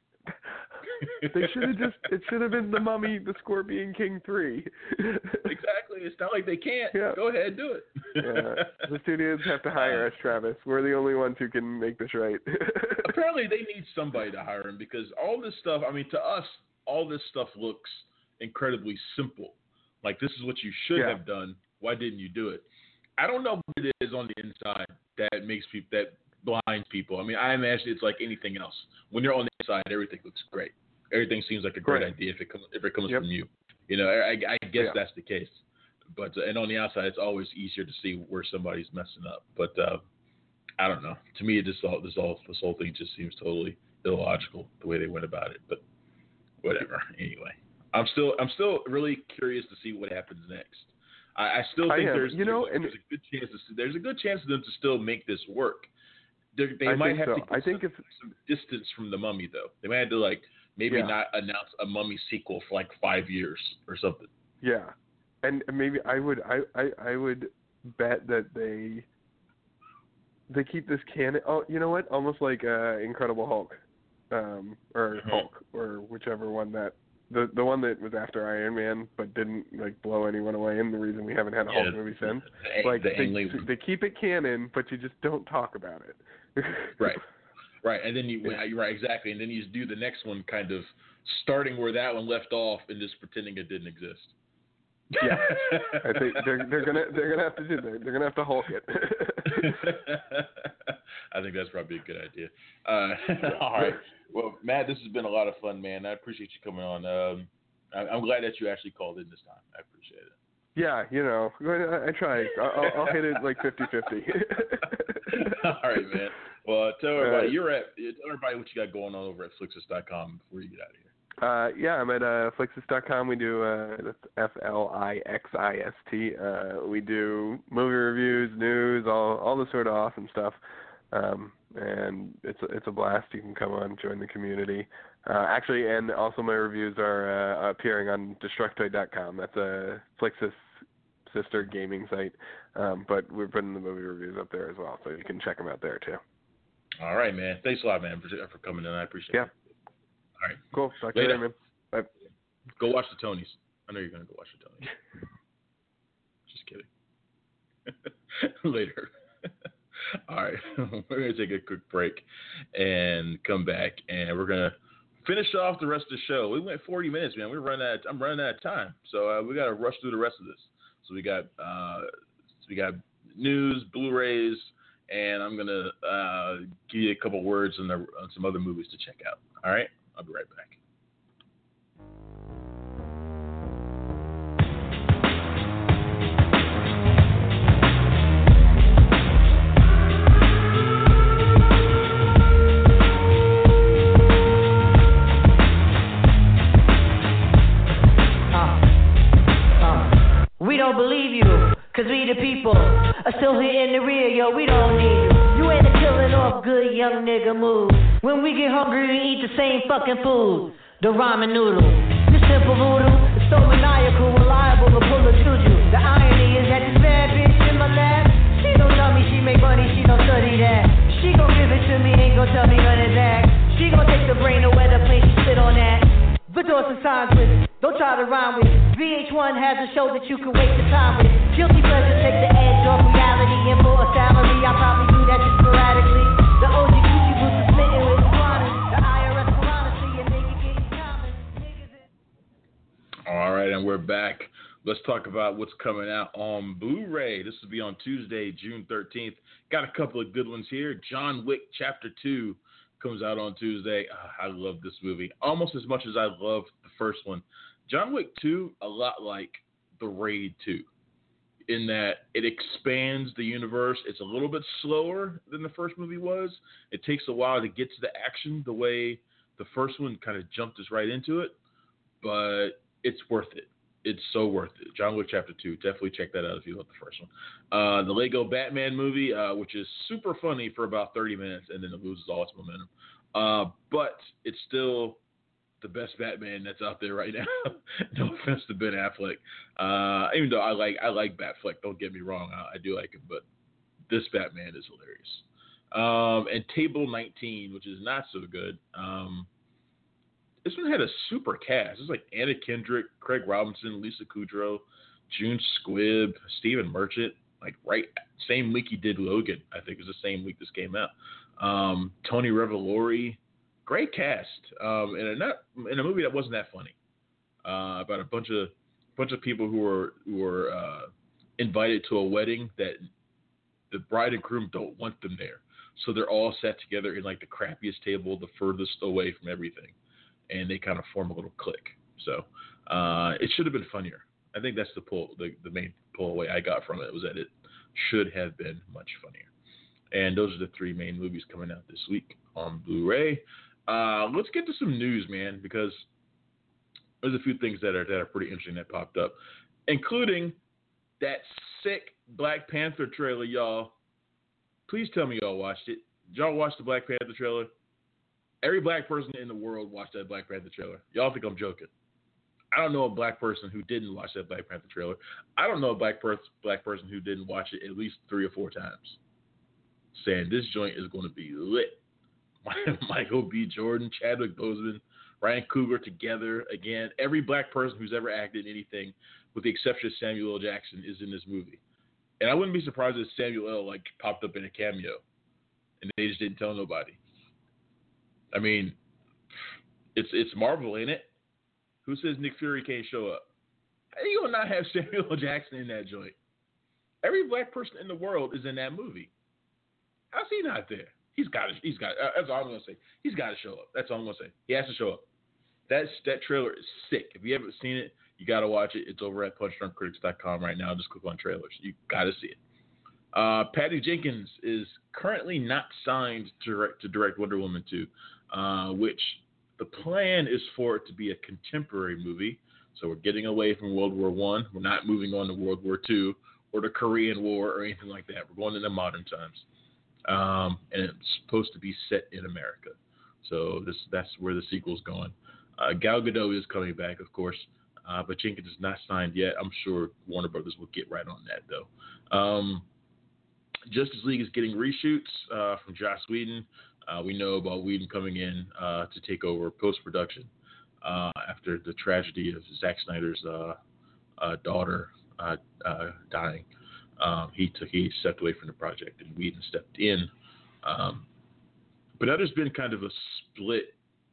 D: It should have been The Mummy, the Scorpion King 3.
C: Exactly. It's not like they can't. Yeah. Go ahead, do it.
D: The studios have to hire us, Travis. We're the only ones who can make this right.
C: Apparently they need somebody to hire him, because all this stuff, to us, all this stuff looks incredibly simple. This is what you should have done. Why didn't you do it? I don't know what it is on the inside that makes people, that blinds people. I imagine it's like anything else. When you're on the inside, everything looks great. Everything seems like a great idea if it comes from you. I guess that's the case. But and on the outside, it's always easier to see where somebody's messing up. But I don't know. To me, this whole thing just seems totally illogical the way they went about it. But whatever. Anyway. I'm still really curious to see what happens next. I still think there's a good chance of them to still make this work. They might have to get some distance from the Mummy, though. They might have to not announce a Mummy sequel for 5 years or something.
D: Yeah, and maybe I would bet that they keep this canon. Oh, you know what? Almost like Incredible Hulk, or Hulk, or whichever one that the one that was after Iron Man but didn't blow anyone away, and the reason we haven't had a Hulk movie since. They keep it canon, but you just don't talk about it.
C: Right, and then you're right, exactly, and then you do the next one kind of starting where that one left off and just pretending it didn't exist.
D: Yeah, I think they're gonna have to do that. They're gonna have to Hulk it.
C: I think that's probably a good idea. All right, well, Matt, this has been a lot of fun, man. I appreciate you coming on. I'm glad that you actually called in this time. I appreciate it.
D: Yeah, I try. I'll hit it 50-50.
C: All right, man. Well, tell everybody tell everybody what you got going on over at Flixus.com before you get out of here.
D: I'm at Flixus.com. We do that's FLIXIST. We do movie reviews, news, all the sort of awesome stuff. And it's a blast. You can come on, join the community. Actually, and also my reviews are appearing on Destructoid.com. That's a Flixus sister gaming site. But we're putting the movie reviews up there as well, so you can check them out there too.
C: All right, man. Thanks a lot, man, for coming in. I appreciate it. All right.
D: Cool. Talk to you later, man. Bye.
C: Go watch the Tonys. I know you're going to go watch the Tonys. Just kidding. Later. All right. We're going to take a quick break and come back, and we're going to finish off the rest of the show. We went 40 minutes, man. I'm running out of time, so we got to rush through the rest of this. So we got news, Blu-rays, and I'm going to give you a couple words on some other movies to check out. All right? I'll be right back.
E: We don't believe you, cause we the people are still here in the rear, yo, we don't need you. You ain't a killing off good young nigga move. When we get hungry, we eat the same fucking food, the ramen noodle. You simple voodoo, it's so maniacal, reliable to pull a juju. The irony is that this bad bitch in my lap, she don't tell me she make money, she don't study that. She gon' give it to me, ain't gon' tell me run it back. She gon' take the brain away, the place she sit on that. Vidor signs with it, don't try to rhyme with it. VH1 has a show that you can waste your time with. Guilty pleasure take the edge off reality, and for a salary, I probably do that just sporadically. The OG Gucci boots are smitten with iguanas. The IRS piranha see a nigga getting common.
C: All right, and we're back. Let's talk about what's coming out on Blu-ray. This will be on Tuesday, June 13th. Got a couple of good ones here. John Wick Chapter 2 comes out on Tuesday. I love this movie almost as much as I loved the first one. John Wick 2, a lot like The Raid 2, in that it expands the universe. It's a little bit slower than the first movie was. It takes a while to get to the action the way the first one kind of jumped us right into it, but it's worth it. It's so worth it. John Wick Chapter 2. Definitely check that out if you love the first one. The Lego Batman movie, which is super funny for about 30 minutes, and then it loses all its momentum. But it's still the best Batman that's out there right now. No offense to Ben Affleck. Even though I like Batfleck, don't get me wrong. I do like him, but this Batman is hilarious. And Table 19, which is not so good. This one had a super cast. It's like Anna Kendrick, Craig Robinson, Lisa Kudrow, June Squibb, Stephen Merchant. Like same week he did Logan. I think it was the same week this came out. Tony Revolori, great cast. In a movie that wasn't that funny. About a bunch of people who were invited to a wedding that the bride and groom don't want them there. So they're all sat together in like the crappiest table, the furthest away from everything. And they kind of form a little clique. So it should have been funnier. I think that's the main pull away I got from it was that it should have been much funnier. And those are the three main movies coming out this week on Blu-ray. Let's get to some news, man, because there's a few things that are pretty interesting that popped up, including that sick Black Panther trailer, y'all. Please tell me y'all watched it. Did y'all watch the Black Panther trailer? Every black person in the world watched that Black Panther trailer. Y'all think I'm joking. I don't know a black person who didn't watch that Black Panther trailer. I don't know a black person who didn't watch it at least 3 or 4 times. Saying this joint is going to be lit. Michael B. Jordan, Chadwick Boseman, Ryan Coogler together again. Every black person who's ever acted in anything, with the exception of Samuel L. Jackson, is in this movie. And I wouldn't be surprised if Samuel L. Popped up in a cameo, and they just didn't tell nobody. I mean, it's Marvel, ain't it? Who says Nick Fury can't show up? How you gonna not have Samuel L. Jackson in that joint? Every black person in the world is in that movie. How's he not there? He's got. That's all I'm gonna say. He's got to show up. That's all I'm gonna say. He has to show up. That trailer is sick. If you haven't seen it, you gotta watch it. It's over at punchdrunkcritics.com right now. Just click on trailers. You gotta see it. Patty Jenkins is currently not signed to direct Wonder Woman 2, which the plan is for it to be a contemporary movie. So we're getting away from World War I. We're not moving on to World War II or the Korean War or anything like that. We're going into modern times. And it's supposed to be set in America. So that's where the sequel's going. Gal Gadot is coming back, of course, but Jenkins is not signed yet. I'm sure Warner Brothers will get right on that, though. Justice League is getting reshoots from Joss Whedon. We know about Whedon coming in to take over post-production after the tragedy of Zack Snyder's daughter dying. He stepped away from the project, and Whedon stepped in. But now there's been kind of a split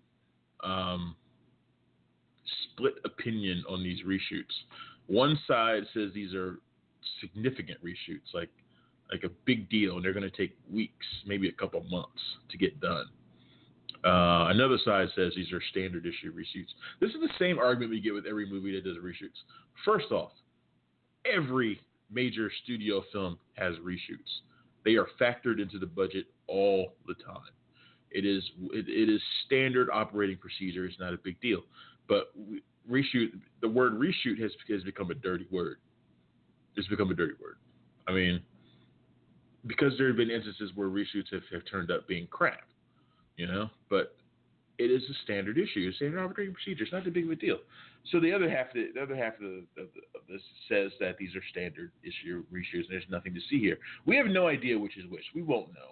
C: opinion on these reshoots. One side says these are significant reshoots, like a big deal, and they're going to take weeks, maybe a couple months to get done. Another side says these are standard issue reshoots. This is the same argument we get with every movie that does reshoots. First off, every major studio film has reshoots. They are factored into the budget all the time. It is standard operating procedure. It's not a big deal. But the word reshoot has become a dirty word. It's become a dirty word. I mean, because there have been instances where reshoots have turned up being crap, but it is a standard issue. It's a standard operating procedure. It's not that big of a deal. So the other half of this says that these are standard issue reshoots, and there's nothing to see here. We have no idea which is which. We won't know.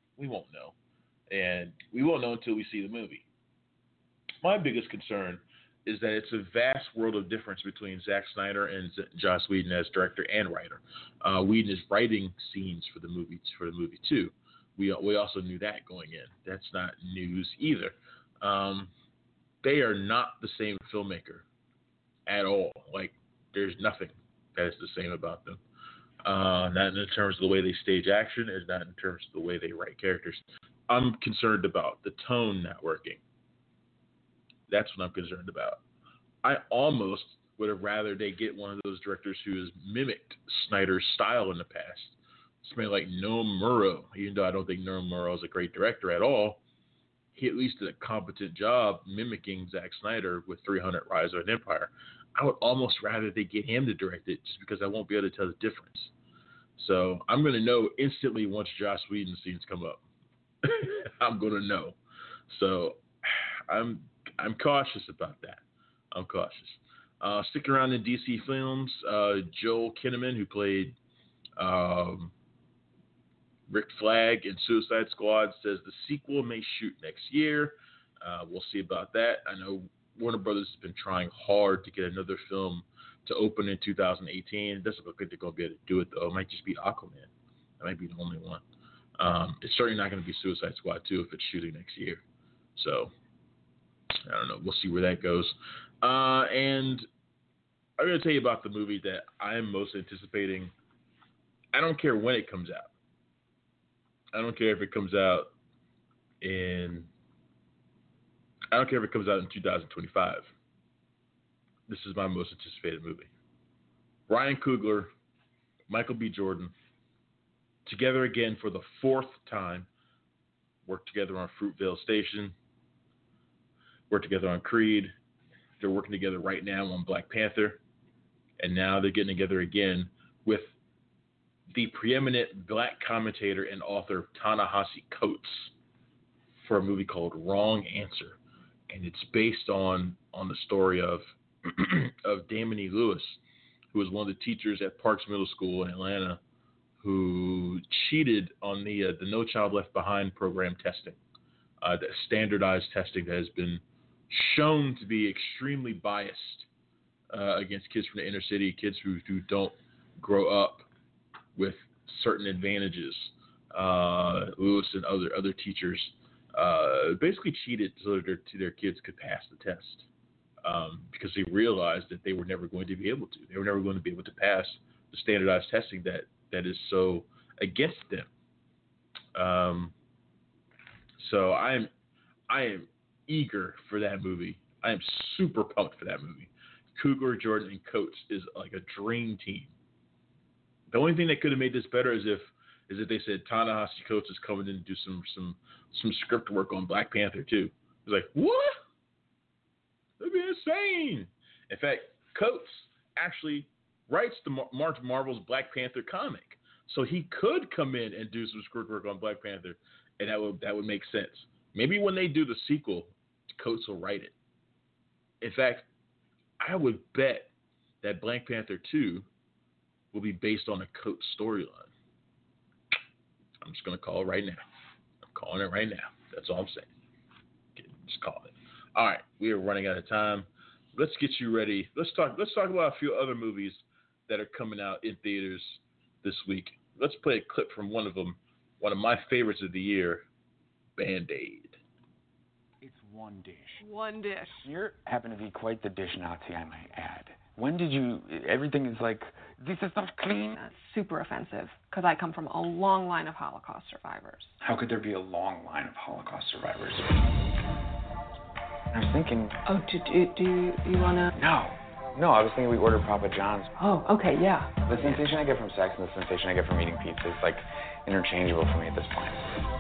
C: And we won't know until we see the movie. My biggest concern is that it's a vast world of difference between Zack Snyder and Joss Whedon as director and writer. Whedon is writing scenes for the movie too. We also knew that going in. That's not news either. They are not the same filmmaker at all. Like, there's nothing that is the same about them. Not in terms of the way they stage action, and not in terms of the way they write characters. I'm concerned about the tone not working. That's what I'm concerned about. I almost would have rather they get one of those directors who has mimicked Snyder's style in the past. Somebody like Noam Murrow. Even though I don't think Noam Murrow is a great director at all, he at least did a competent job mimicking Zack Snyder with 300 Rise of an Empire. I would almost rather they get him to direct it, just because I won't be able to tell the difference. So I'm going to know instantly once Joss Whedon scenes come up. I'm going to know. So I'm cautious about that. I'm cautious. Stick around in DC films. Joel Kinnaman, who played Rick Flag in Suicide Squad, says the sequel may shoot next year. We'll see about that. I know Warner Brothers has been trying hard to get another film to open in 2018. It doesn't look like they're going to be able to do it, though. It might just be Aquaman. That might be the only one. It's certainly not going to be Suicide Squad 2 if it's shooting next year. So, I don't know. We'll see where that goes. And I'm going to tell you about the movie that I am most anticipating. I don't care when it comes out. I don't care if it comes out in 2025. This is my most anticipated movie. Ryan Coogler, Michael B. Jordan, together again for the 4th time. Worked together on Fruitvale Station. Worked together on Creed. They're working together right now on Black Panther. And now they're getting together again with the preeminent black commentator and author Ta-Nehisi Coates for a movie called Wrong Answer. And it's based on the story of of Damon E. Lewis, who was one of the teachers at Parks Middle School in Atlanta, who cheated on the No Child Left Behind program testing, the standardized testing that has been shown to be extremely biased against kids from the inner city, kids who don't grow up with certain advantages. Lewis and other teachers basically cheated so their kids could pass the test because they realized that they were never going to be able to. They were never going to be able to pass the standardized testing that is so against them. So I am eager for that movie. I am super pumped for that movie. Coogler, Jordan, and Coates is like a dream team. The only thing that could have made this better is if they said Ta-Nehisi Coates is coming in to do some script work on Black Panther too. It's like, what? That'd be insane. In fact, Coates actually writes the Marvel's Black Panther comic, so he could come in and do some script work on Black Panther, and that would make sense. Maybe when they do the sequel, Coates will write it. In fact, I would bet that Black Panther 2 will be based on a Coates storyline. I'm just going to call it right now. I'm calling it right now. That's all I'm saying. Just call it. All right, we are running out of time. Let's get you ready. Let's talk about a few other movies that are coming out in theaters this week. Let's play a clip from one of them, one of my favorites of the year, Band-Aid.
F: It's one dish.
G: One dish.
F: You happen to be quite the dish Nazi, I might add. When did you, everything is like, this is not clean?
G: That's super offensive, because I come from a long line of Holocaust survivors.
F: How could there be a long line of Holocaust survivors? I was thinking...
G: Oh, do you want to...
F: No, I was thinking we ordered Papa John's.
G: Oh, okay, yeah.
F: The sensation I get from sex and the sensation I get from eating pizza is like interchangeable for me at this point.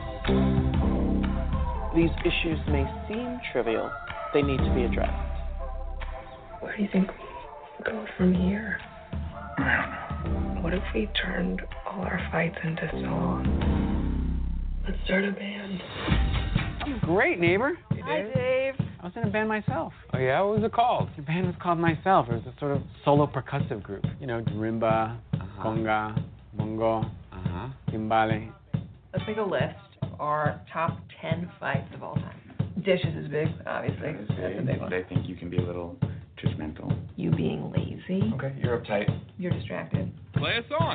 H: These issues may seem trivial. They need to be addressed.
I: Where do you think we go from here?
F: I don't know.
I: What if we turned all our fights into songs? Let's start a band.
J: Great, neighbor.
G: Hey, hi, Dave.
J: I was in a band myself.
F: Oh, yeah? What was it called?
J: The band was called Myself. It was a sort of solo percussive group. You know, marimba, conga, bongo, timbale.
K: Let's make a list of our top 10 fights of all time. Dishes is big, obviously. That's a big one.
F: I think you can be a little judgmental.
K: You being lazy.
F: Okay, you're uptight.
K: You're distracted.
L: Play a song.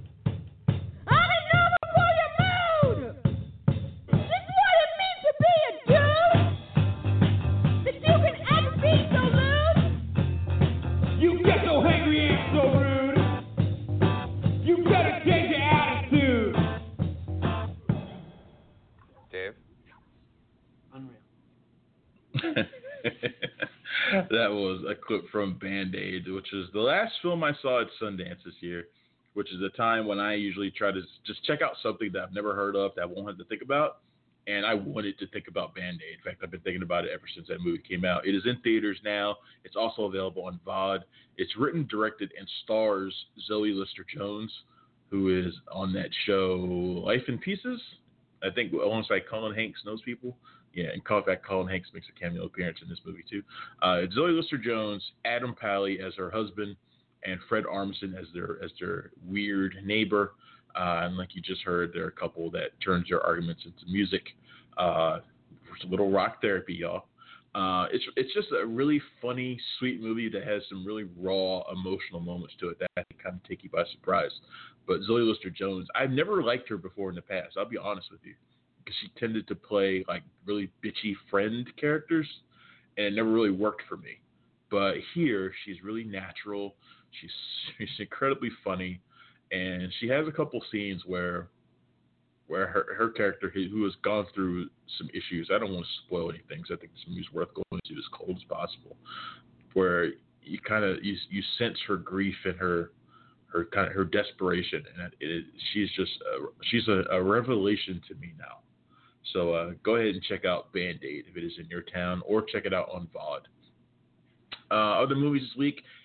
C: That was a clip from Band-Aid, which is the last film I saw at Sundance this year, which is a time when I usually try to just check out something that I've never heard of, that I won't have to think about, and I wanted to think about Band-Aid. In fact, I've been thinking about it ever since that movie came out. It is in theaters now. It's also available on VOD. It's written, directed, and stars Zoe Lister-Jones, who is on that show Life in Pieces, I think alongside Colin Hanks, knows people. Yeah, and in fact, Colin Hanks makes a cameo appearance in this movie, too. It's Zoe Lister-Jones, Adam Pally as her husband, and Fred Armisen as their weird neighbor. And like you just heard, they're a couple that turns their arguments into music. It's a little rock therapy, y'all. It's just a really funny, sweet movie that has some really raw, emotional moments to it that I think kind of take you by surprise. But Zoe Lister-Jones, I've never liked her before in the past. I'll be honest with you. Because she tended to play like really bitchy friend characters, and it never really worked for me. But here, she's really natural. She's incredibly funny, and she has a couple scenes where her character, who has gone through some issues, I don't want to spoil anything, because I think this movie's worth going into as cold as possible, where you kind of you sense her grief and her desperation, and she's a revelation to me now. So go ahead and check out Band-Aid if it is in your town, or check it out on VOD. Other movies this week,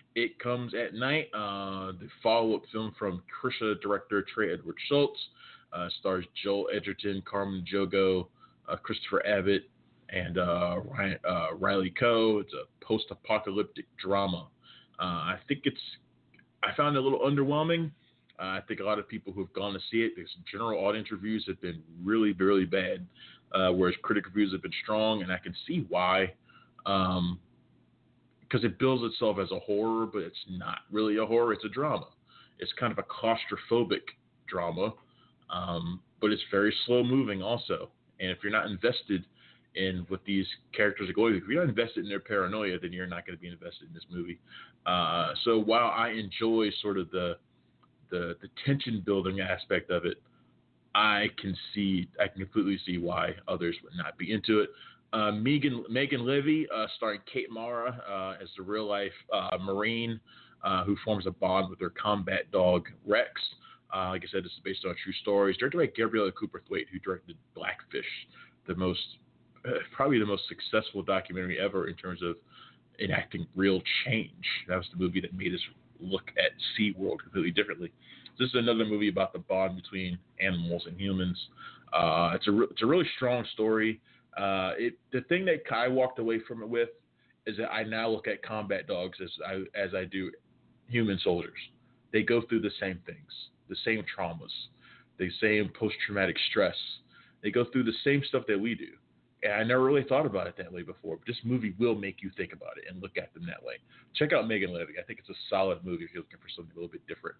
C: It Comes at Night, the follow-up film from Krisha director Trey Edward Schultz, stars Joel Edgerton, Carmen Jogo, Christopher Abbott, and Riley Coe. It's a post-apocalyptic drama. I found it a little underwhelming. I think a lot of people who have gone to see it, because general audience reviews have been really, really bad, whereas critic reviews have been strong, and I can see why. Because it bills itself as a horror, but it's not really a horror. It's a drama. It's kind of a claustrophobic drama, but it's very slow-moving also. And if you're not invested in what these characters are going through, if you're not invested in their paranoia, then you're not going to be invested in this movie. So while I enjoy sort of the tension-building aspect of it, I can completely see why others would not be into it. Megan Levy, starring Kate Mara as the real-life Marine who forms a bond with her combat dog, Rex. Like I said, this is based on true stories. Directed by Gabriella Cooper-Thwaite, who directed Blackfish, probably the most successful documentary ever in terms of enacting real change. That was the movie that made us look at SeaWorld completely differently. This is another movie about the bond between animals and humans. It's a really strong story. The thing that I walked away from it with is that I now look at combat dogs as I do human soldiers. They go through the same things, the same traumas, the same post-traumatic stress. They go through the same stuff that we do. And I never really thought about it that way before, but this movie will make you think about it and look at them that way. Check out Megan Levy. I think it's a solid movie if you're looking for something a little bit different.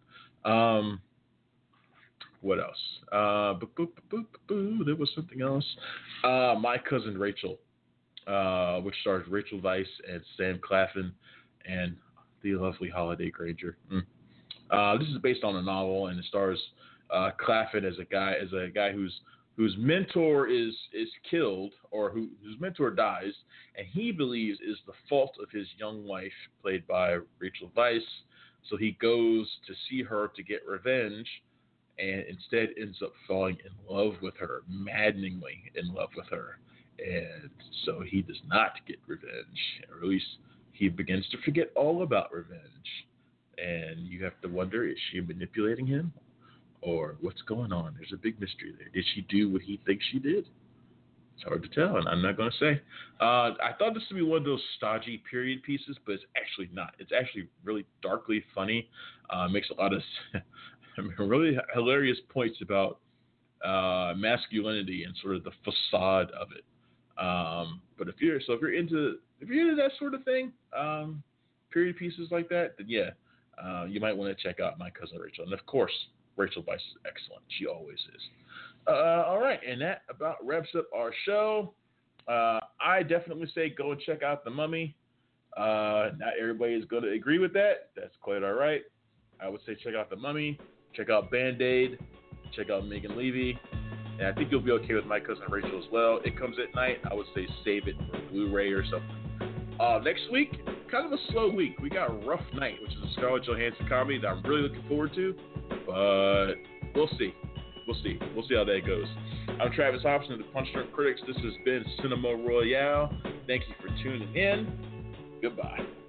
C: What else? There was something else. My Cousin Rachel, which stars Rachel Weisz and Sam Claflin and the lovely Holliday Grainger. This is based on a novel, and it stars Claflin as a guy whose mentor is killed, or whose mentor dies, and he believes is the fault of his young wife, played by Rachel Weisz. So he goes to see her to get revenge, and instead ends up falling in love with her, maddeningly in love with her. And so he does not get revenge, or at least he begins to forget all about revenge. And you have to wonder, is she manipulating him? Or what's going on? There's a big mystery there. Did she do what he thinks she did? It's hard to tell, and I'm not going to say. I thought this would be one of those stodgy period pieces, but it's actually not. It's actually really darkly funny. Makes a lot of really hilarious points about masculinity and sort of the facade of it. But if you're into that sort of thing, period pieces like that, then yeah, you might want to check out My Cousin Rachel. And of course, Rachel Weisz is excellent. She always is. All right, and that about wraps up our show. I definitely say go and check out The Mummy. Not everybody is going to agree with that. That's quite all right. I would say check out The Mummy, check out Band-Aid, check out Megan Levy, and I think you'll be okay with My Cousin Rachel as well. It Comes at Night. I would say save it for Blu-ray or something. Next week, kind of a slow week. We got Rough Night, which is a Scarlett Johansson comedy that I'm really looking forward to, but we'll see. We'll see how that goes. I'm Travis Hobson of the Punch Drunk Critics. This has been Cinema Royale. Thank you for tuning in. Goodbye.